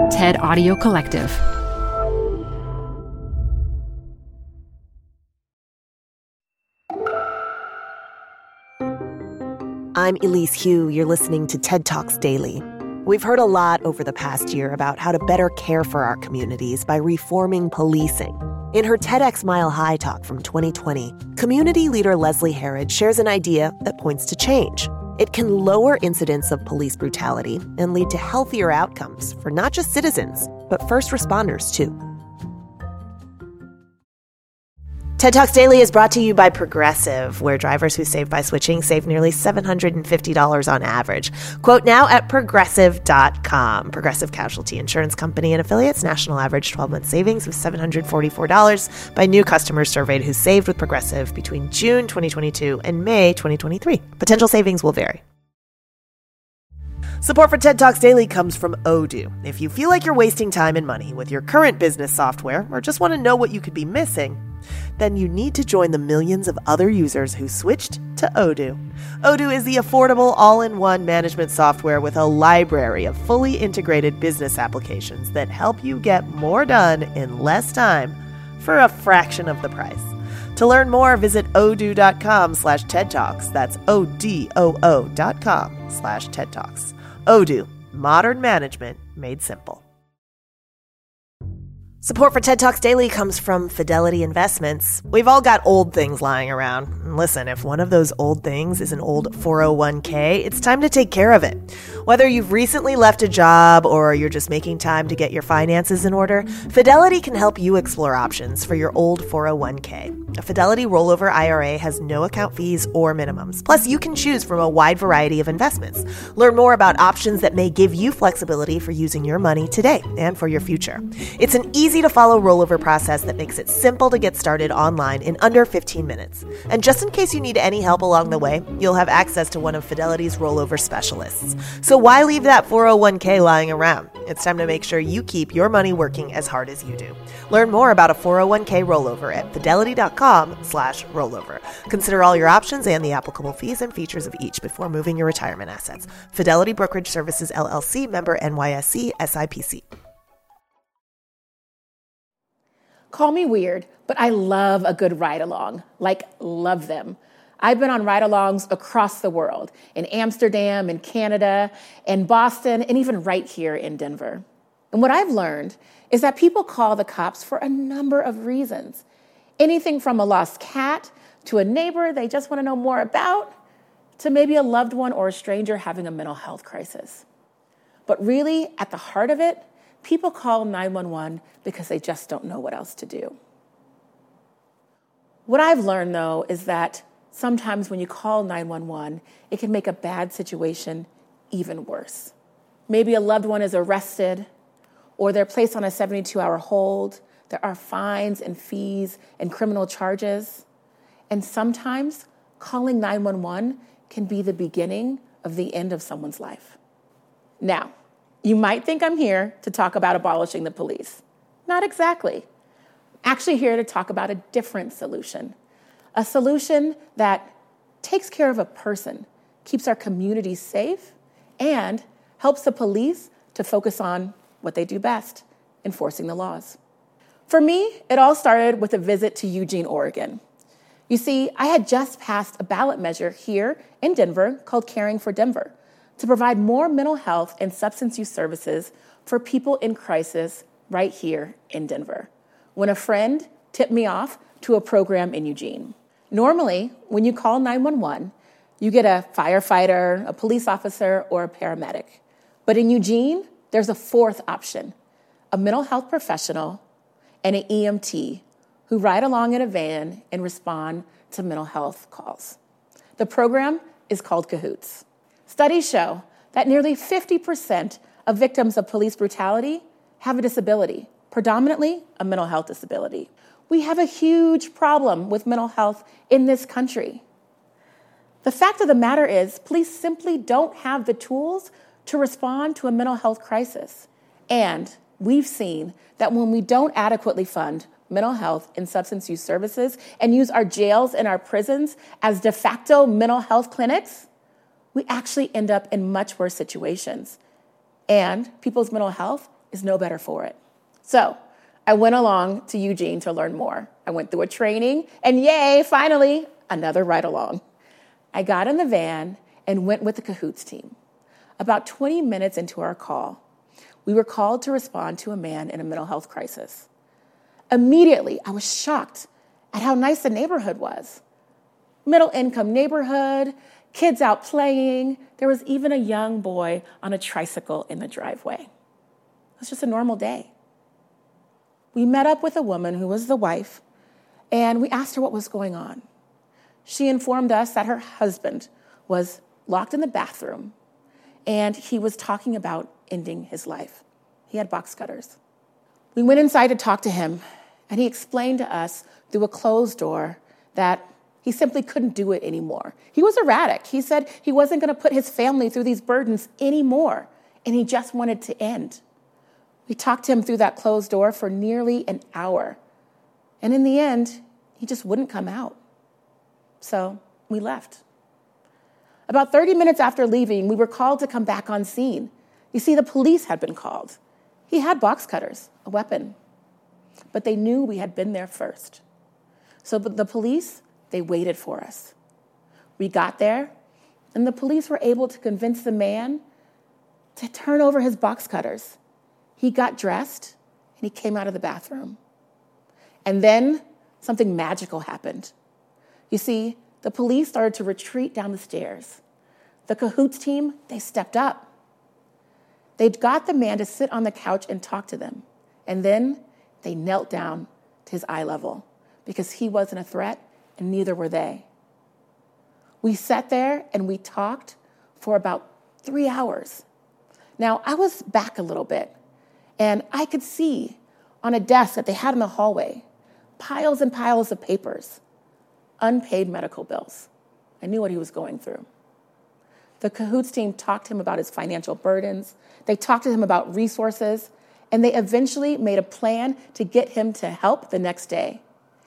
TED Audio Collective. I'm Elise Hu. You're listening to TED Talks Daily. We've heard a lot over the past year about how to better care for our communities by reforming policing. In her TEDx Mile High talk from 2020, community leader Leslie Herod shares an idea that points to change. It can lower incidents of police brutality and lead to healthier outcomes for not just citizens, but first responders too. TED Talks Daily is brought to you by Progressive, where drivers who save by switching save nearly $750 on average. Quote now at Progressive.com. Progressive Casualty Insurance Company and affiliates. National average 12-month savings of $744 by new customers surveyed who saved with Progressive between June 2022 and May 2023. Potential savings will vary. Support for TED Talks Daily comes from Odoo. If you feel like you're wasting time and money with your current business software or just want to know what you could be missing, then you need to join the millions of other users who switched to Odoo. Odoo is the affordable all-in-one management software with a library of fully integrated business applications that help you get more done in less time for a fraction of the price. To learn more, visit odoo.com/TED Talks. That's ODOO.com/TED Talks. Odoo, modern management made simple. Support for TED Talks Daily comes from Fidelity Investments. We've all got old things lying around. And listen, if one of those old things is an old 401k, it's time to take care of it. Whether you've recently left a job or you're just making time to get your finances in order, Fidelity can help you explore options for your old 401k. A Fidelity rollover IRA has no account fees or minimums. Plus, you can choose from a wide variety of investments. Learn more about options that may give you flexibility for using your money today and for your future. It's an easy-to-follow rollover process that makes it simple to get started online in under 15 minutes. And just in case you need any help along the way, you'll have access to one of Fidelity's rollover specialists. So why leave that 401k lying around? It's time to make sure you keep your money working as hard as you do. Learn more about a 401k rollover at fidelity.com/rollover. Consider all your options and the applicable fees and features of each before moving your retirement assets. Fidelity Brokerage Services, LLC, member NYSE, SIPC. Call me weird, but I love a good ride-along. Like, love them. I've been on ride-alongs across the world, in Amsterdam, in Canada, in Boston, and even right here in Denver. And what I've learned is that people call the cops for a number of reasons. Anything from a lost cat to a neighbor they just want to know more about, to maybe a loved one or a stranger having a mental health crisis. But really, at the heart of it, people call 911 because they just don't know what else to do. What I've learned, though, is that sometimes when you call 911, it can make a bad situation even worse. Maybe a loved one is arrested, or they're placed on a 72-hour hold. There are fines and fees and criminal charges. And sometimes calling 911 can be the beginning of the end of someone's life. Now, you might think I'm here to talk about abolishing the police. Not exactly. I'm actually here to talk about a different solution. A solution that takes care of a person, keeps our communities safe, and helps the police to focus on what they do best, enforcing the laws. For me, it all started with a visit to Eugene, Oregon. You see, I had just passed a ballot measure here in Denver called Caring for Denver to provide more mental health and substance use services for people in crisis right here in Denver, when a friend tipped me off to a program in Eugene. Normally, when you call 911, you get a firefighter, a police officer, or a paramedic. But in Eugene, there's a fourth option, a mental health professional and an EMT who ride along in a van and respond to mental health calls. The program is called Cahoots. Studies show that nearly 50% of victims of police brutality have a disability, predominantly a mental health disability. We have a huge problem with mental health in this country. The fact of the matter is, police simply don't have the tools to respond to a mental health crisis. And we've seen that when we don't adequately fund mental health and substance use services and use our jails and our prisons as de facto mental health clinics, we actually end up in much worse situations. And people's mental health is no better for it. So I went along to Eugene to learn more. I went through a training, and yay, finally, another ride along. I got in the van and went with the Cahoots team. About 20 minutes into our call, we were called to respond to a man in a mental health crisis. Immediately, I was shocked at how nice the neighborhood was. Middle-income neighborhood, kids out playing. There was even a young boy on a tricycle in the driveway. It was just a normal day. We met up with a woman who was the wife, and we asked her what was going on. She informed us that her husband was locked in the bathroom, and he was talking about ending his life. He had box cutters. We went inside to talk to him, and he explained to us through a closed door that he simply couldn't do it anymore. He was erratic. He said he wasn't going to put his family through these burdens anymore, and he just wanted to end. We talked to him through that closed door for nearly an hour, and in the end, he just wouldn't come out. So we left. About 30 minutes after leaving, we were called to come back on scene. You see, the police had been called. He had box cutters, a weapon, but they knew we had been there first. So the police, they waited for us. We got there, and the police were able to convince the man to turn over his box cutters. He got dressed, and he came out of the bathroom. And then something magical happened. You see, the police started to retreat down the stairs. The Cahoots team, they stepped up. They got the man to sit on the couch and talk to them. And then they knelt down to his eye level because he wasn't a threat and neither were they. We sat there and we talked for about 3 hours. Now, I was back a little bit, and I could see on a desk that they had in the hallway piles and piles of papers, unpaid medical bills. I knew what he was going through. The Cahoots team talked to him about his financial burdens. They talked to him about resources, and they eventually made a plan to get him to help the next day.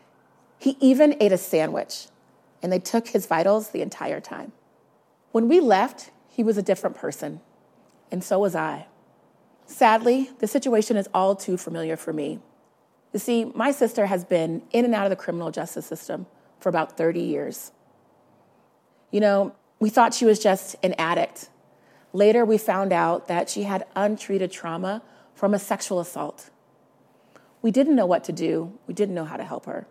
He even ate a sandwich, and they took his vitals the entire time. When we left, he was a different person, and so was I. Sadly, the situation is all too familiar for me. You see, my sister has been in and out of the criminal justice system for about 30 years. You know, we thought she was just an addict. Later, we found out that she had untreated trauma from a sexual assault. We didn't know what to do. We didn't know how to help her.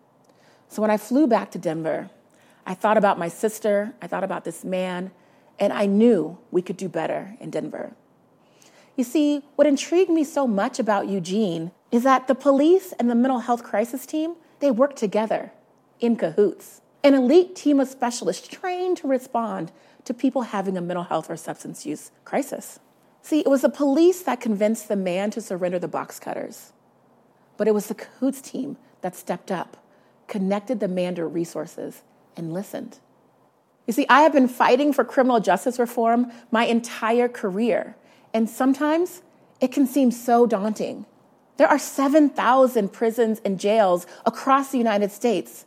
So when I flew back to Denver, I thought about my sister, I thought about this man, and I knew we could do better in Denver. You see, what intrigued me so much about Eugene is that the police and the mental health crisis team, they work together in cahoots. An elite team of specialists trained to respond to people having a mental health or substance use crisis. See, it was the police that convinced the man to surrender the box cutters. But it was the Cahoots team that stepped up, connected the man to resources, and listened. You see, I have been fighting for criminal justice reform my entire career, and sometimes it can seem so daunting. There are 7,000 prisons and jails across the United States,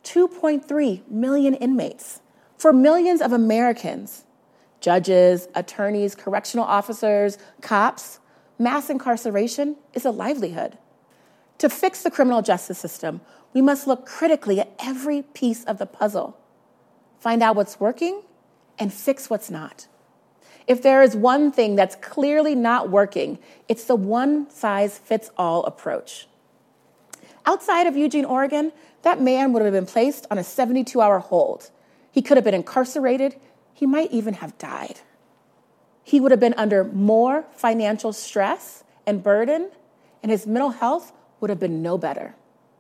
2.3 million inmates. For millions of Americans, judges, attorneys, correctional officers, cops, mass incarceration is a livelihood. To fix the criminal justice system, we must look critically at every piece of the puzzle, find out what's working, and fix what's not. If there is one thing that's clearly not working, it's the one-size-fits-all approach. Outside of Eugene, Oregon, that man would have been placed on a 72-hour hold. He could have been incarcerated. He might even have died. He would have been under more financial stress and burden, and his mental health would have been no better.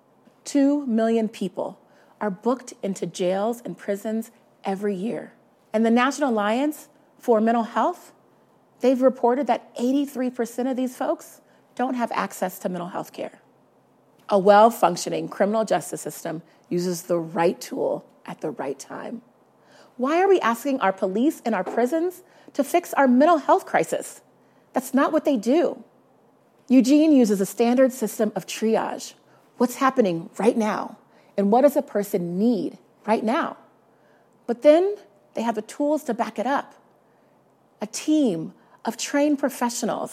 2 million people are booked into jails and prisons every year. And the National Alliance for Mental Health, they've reported that 83% of these folks don't have access to mental health care. A well-functioning criminal justice system uses the right tool at the right time. Why are we asking our police and our prisons to fix our mental health crisis? That's not what they do. Eugene uses a standard system of triage. What's happening right now? And what does a person need right now? But then they have the tools to back it up. A team of trained professionals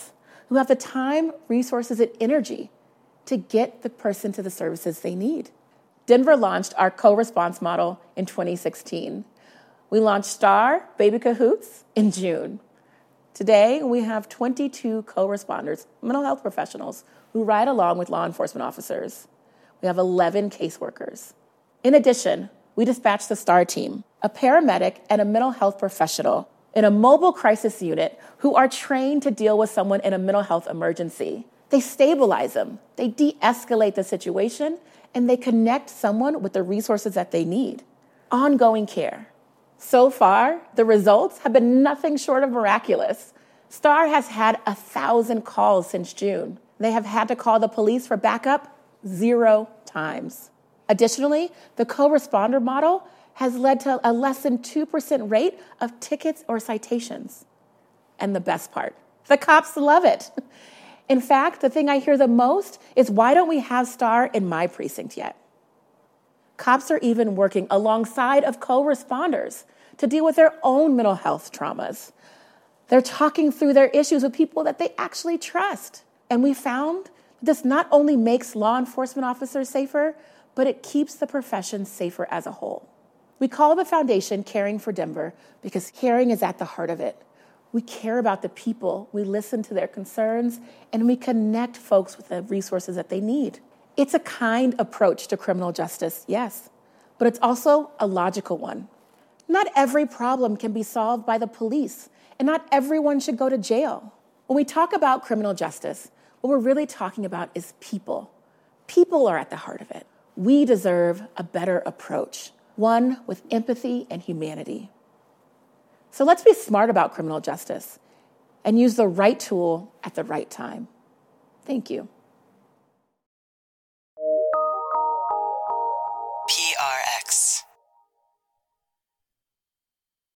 who have the time, resources, and energy to get the person to the services they need. Denver launched our co-response model in 2016. We launched STAR Baby Cahoots in June. Today, we have 22 co-responders, mental health professionals, who ride along with law enforcement officers. We have 11 caseworkers. In addition, we dispatched the STAR team, a paramedic and a mental health professional in a mobile crisis unit who are trained to deal with someone in a mental health emergency. They stabilize them, they de-escalate the situation, and they connect someone with the resources that they need. Ongoing care. So far, the results have been nothing short of miraculous. STAR has had 1,000 calls since June. They have had to call the police for backup 0 times. Additionally, the co-responder model has led to a less than 2% rate of tickets or citations. And the best part, the cops love it. In fact, the thing I hear the most is, why don't we have STAR in my precinct yet? Cops are even working alongside of co-responders to deal with their own mental health traumas. They're talking through their issues with people that they actually trust. And we found this not only makes law enforcement officers safer, but it keeps the profession safer as a whole. We call the foundation Caring for Denver because caring is at the heart of it. We care about the people, we listen to their concerns, and we connect folks with the resources that they need. It's a kind approach to criminal justice, yes, but it's also a logical one. Not every problem can be solved by the police, and not everyone should go to jail. When we talk about criminal justice, what we're really talking about is people. People are at the heart of it. We deserve a better approach, one with empathy and humanity. So let's be smart about criminal justice and use the right tool at the right time. Thank you. PRX.